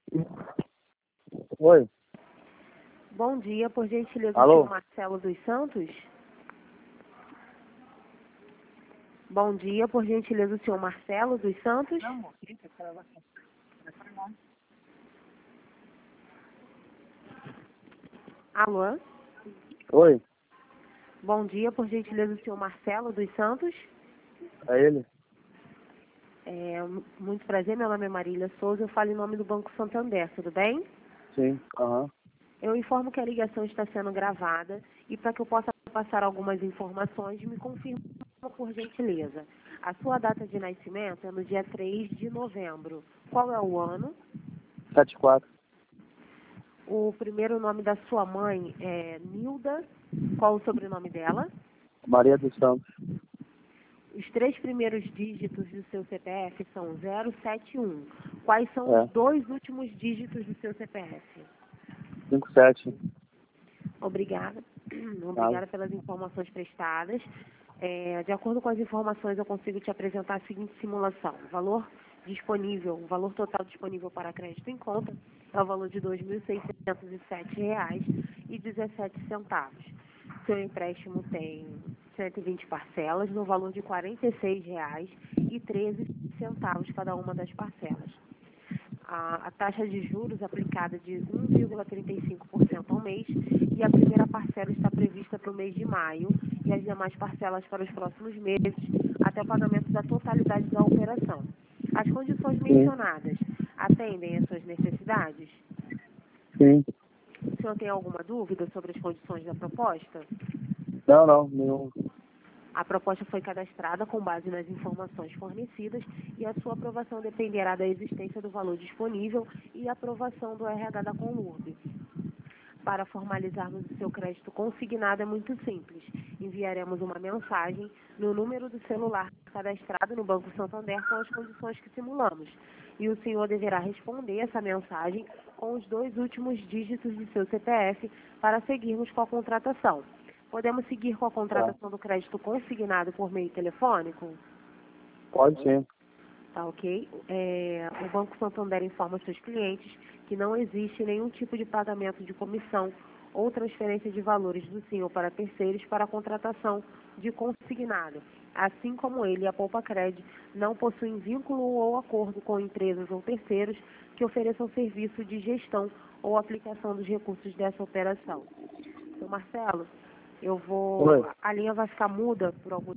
Oi. Bom dia, por gentileza, Alô? o senhor Marcelo dos Santos? Bom dia, por gentileza, o senhor Marcelo dos Santos? Alô? Oi. Bom dia, por gentileza, o senhor Marcelo dos Santos? É ele? Muito prazer, meu nome é Marília Souza, eu falo em nome do Banco Santander, tudo bem? Sim. Aham. Eu informo que a ligação está sendo gravada e para que eu possa passar algumas informações, me confirma, por gentileza. A sua data de nascimento é no dia 3 de novembro. Qual é o ano? 74. O primeiro nome da sua mãe é Nilda. Qual o sobrenome dela? Maria dos Santos. Os 3 primeiros dígitos do seu CPF são 071. Quais são os 2 últimos dígitos do seu CPF? 57. Obrigada. Obrigada pelas informações prestadas. De acordo com as informações, eu consigo te apresentar a seguinte simulação. O valor disponível, o valor total disponível para crédito em conta é o valor de R$ 2.607,17. Seu empréstimo tem 120 parcelas no valor de R$ 46,13 cada uma das parcelas. A taxa de juros aplicada de 1,35% ao mês e a primeira parcela está prevista para o mês de maio e as demais parcelas para os próximos meses até o pagamento da totalidade da operação. As condições mencionadas atendem às suas necessidades? Sim. O senhor tem alguma dúvida sobre as condições da proposta? Não, nenhum. A proposta foi cadastrada com base nas informações fornecidas e a sua aprovação dependerá da existência do valor disponível e aprovação do RH da Conlurb. Para formalizarmos o seu crédito consignado é muito simples. Enviaremos uma mensagem no número do celular cadastrado no Banco Santander com as condições que simulamos. E o senhor deverá responder essa mensagem com os 2 últimos dígitos de seu CPF para seguirmos com a contratação. Podemos seguir com a contratação do crédito consignado por meio telefônico? Pode sim. Tá ok? O Banco Santander informa seus clientes que não existe nenhum tipo de pagamento de comissão ou transferência de valores do senhor para terceiros para a contratação de consignado. Assim como ele e a Poupa-Cred não possuem vínculo ou acordo com empresas ou terceiros que ofereçam serviço de gestão ou aplicação dos recursos dessa operação. Então, Marcelo, Oi. a linha vai ficar muda por alguns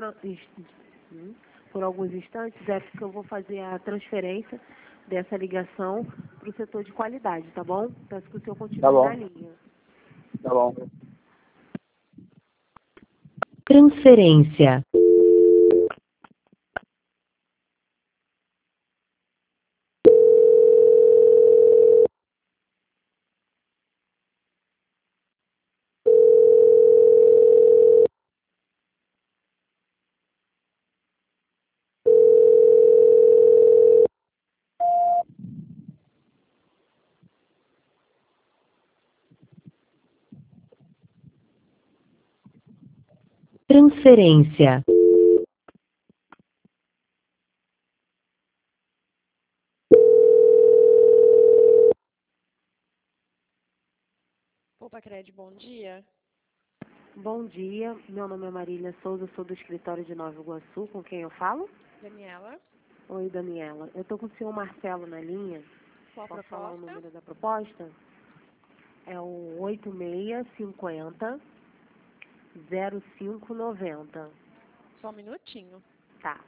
instantes, é porque eu vou fazer a transferência dessa ligação para o setor de qualidade, tá bom? Peço que o senhor continue na linha. Tá bom. Transferência. Transferência. Poupa-Cred, bom dia. Bom dia, meu nome é Marília Souza, sou do escritório de Nova Iguaçu, com quem eu falo? Daniela, Oi, Daniela. Eu estou com o senhor Marcelo na linha. qual a Posso falar o proposta? número da proposta? É o 8650 0590. Só um minutinho. Tá.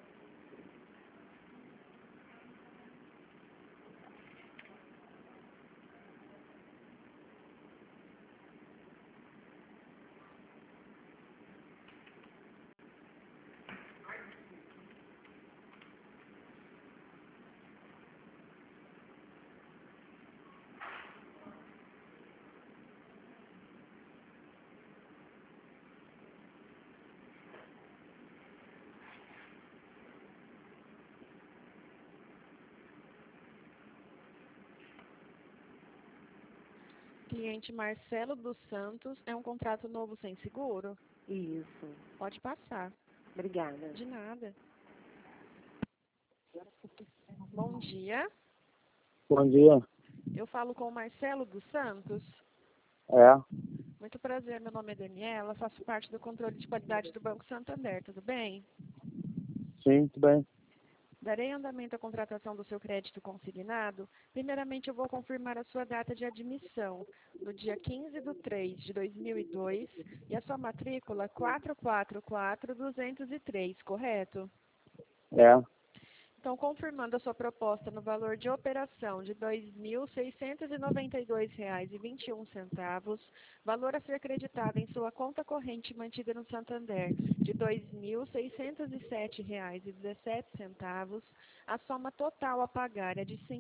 Cliente Marcelo dos Santos, é um contrato novo sem seguro? Isso. Pode passar. Obrigada. De nada. Bom dia. Bom dia. Eu falo com o Marcelo dos Santos. É, Muito prazer, meu nome é Daniela, faço parte do controle de qualidade do Banco Santander, tudo bem? sim, tudo bem. Darei andamento à contratação do seu crédito consignado. Primeiramente, eu vou confirmar a sua data de admissão, no dia 15/3/2002, e a sua matrícula 444203, correto? É, Então, confirmando a sua proposta no valor de operação de R$ 2.692,21, valor a ser creditado em sua conta corrente mantida no Santander de R$ 2.607,17, a soma total a pagar é de R$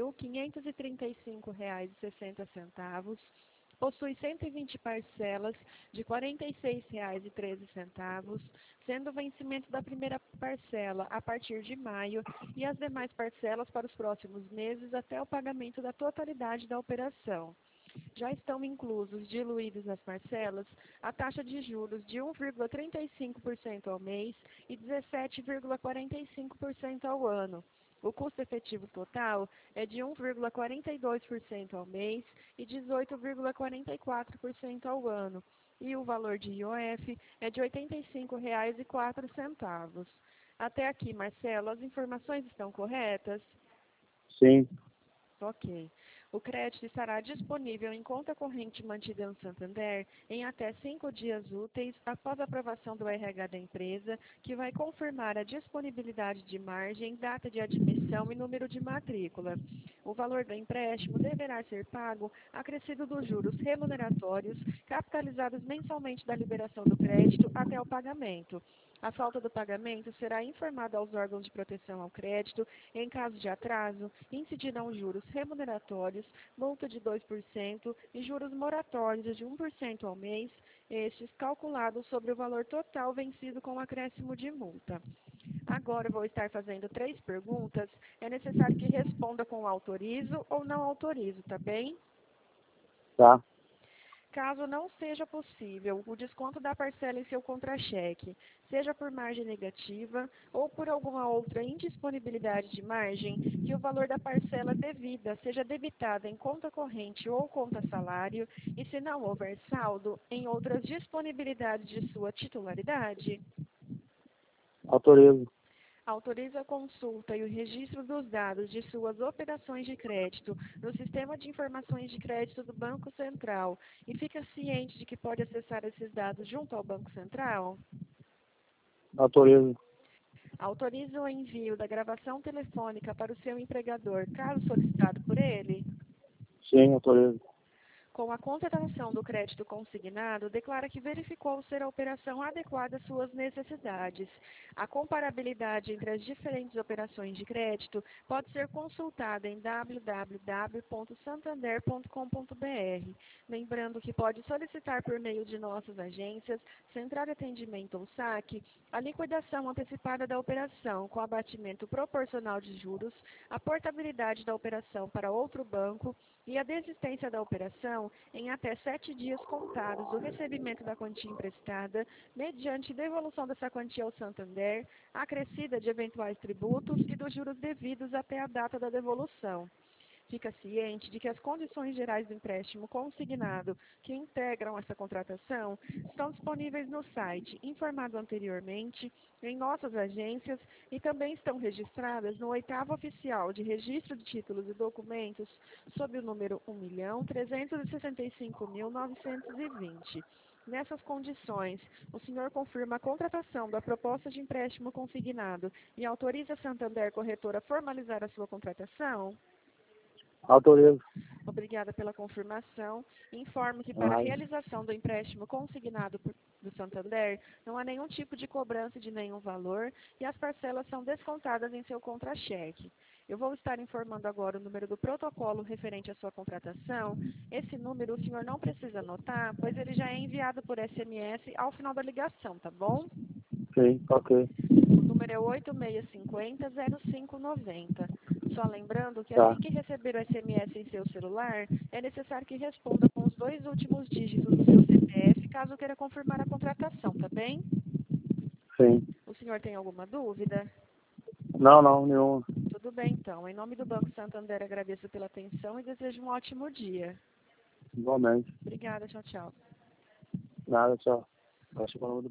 5.535,60. Possui 120 parcelas de R$ 46,13, sendo o vencimento da primeira parcela a partir de maio e as demais parcelas para os próximos meses até o pagamento da totalidade da operação. Já estão inclusos, diluídos nas parcelas, a taxa de juros de 1,35% ao mês e 17,45% ao ano. O custo efetivo total é de 1,42% ao mês e 18,44% ao ano. E o valor de IOF é de R$ 85,04. Até aqui, Marcelo, as informações estão corretas? sim, Ok. O crédito estará disponível em conta corrente mantida no Santander em até 5 dias úteis após a aprovação do RH da empresa, que vai confirmar a disponibilidade de margem, data de admissão e número de matrícula. O valor do empréstimo deverá ser pago acrescido dos juros remuneratórios, capitalizados mensalmente da liberação do crédito até o pagamento. A falta do pagamento será informada aos órgãos de proteção ao crédito. Em caso de atraso, incidirão juros remuneratórios, multa de 2% e juros moratórios de 1% ao mês, estes calculados sobre o valor total vencido com acréscimo de multa. Agora eu vou estar fazendo 3 perguntas. É necessário que responda com autorizo ou não autorizo, tá bem? tá, Caso não seja possível o desconto da parcela em seu contra-cheque, seja por margem negativa ou por alguma outra indisponibilidade de margem, que o valor da parcela devida seja debitado em conta corrente ou conta salário e, se não houver saldo, em outras disponibilidades de sua titularidade. autorizo. Autoriza a consulta e o registro dos dados de suas operações de crédito no Sistema de Informações de Crédito do Banco Central e fica ciente de que pode acessar esses dados junto ao Banco Central? Autorizo. Autoriza o envio da gravação telefônica para o seu empregador, caso solicitado por ele? Sim, autorizo. Com a contratação do crédito consignado, declara que verificou ser a operação adequada às suas necessidades. A comparabilidade entre as diferentes operações de crédito pode ser consultada em www.santander.com.br. Lembrando que pode solicitar por meio de nossas agências, Central de Atendimento ou SAC, a liquidação antecipada da operação com abatimento proporcional de juros, a portabilidade da operação para outro banco e a desistência da operação em até 7 dias contados do recebimento da quantia emprestada, mediante devolução dessa quantia ao Santander, acrescida de eventuais tributos e dos juros devidos até a data da devolução. Fica ciente de que as condições gerais do empréstimo consignado que integram essa contratação estão disponíveis no site, informado anteriormente, em nossas agências e também estão registradas no 8º Oficial de Registro de Títulos e Documentos, sob o número 1.365.920. Nessas condições, o senhor confirma a contratação da proposta de empréstimo consignado e autoriza a Santander Corretora a formalizar a sua contratação? Autorizo. Obrigada pela confirmação. Informo que para a realização do empréstimo consignado do Santander, não há nenhum tipo de cobrança de nenhum valor e as parcelas são descontadas em seu contra-cheque. Eu vou estar informando agora o número do protocolo referente à sua contratação. Esse número o senhor não precisa anotar, pois ele já é enviado por SMS ao final da ligação, tá bom? Sim, ok. O número é 8650-0590. Só lembrando que Tá. assim que receber o SMS em seu celular, é necessário que responda com os 2 últimos dígitos do seu CPF, caso queira confirmar a contratação, tá bem? Sim. O senhor tem alguma dúvida? Não, nenhum. Tudo bem, então. Em nome do Banco Santander, agradeço pela atenção e desejo um ótimo dia. Igualmente. Obrigada, tchau, tchau. Nada, tchau. Acho que